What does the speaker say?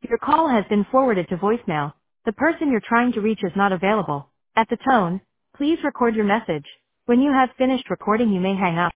Your call has been forwarded to voicemail. The person you're trying to reach is not available. At the tone, please record your message. When you have finished recording, you may hang up.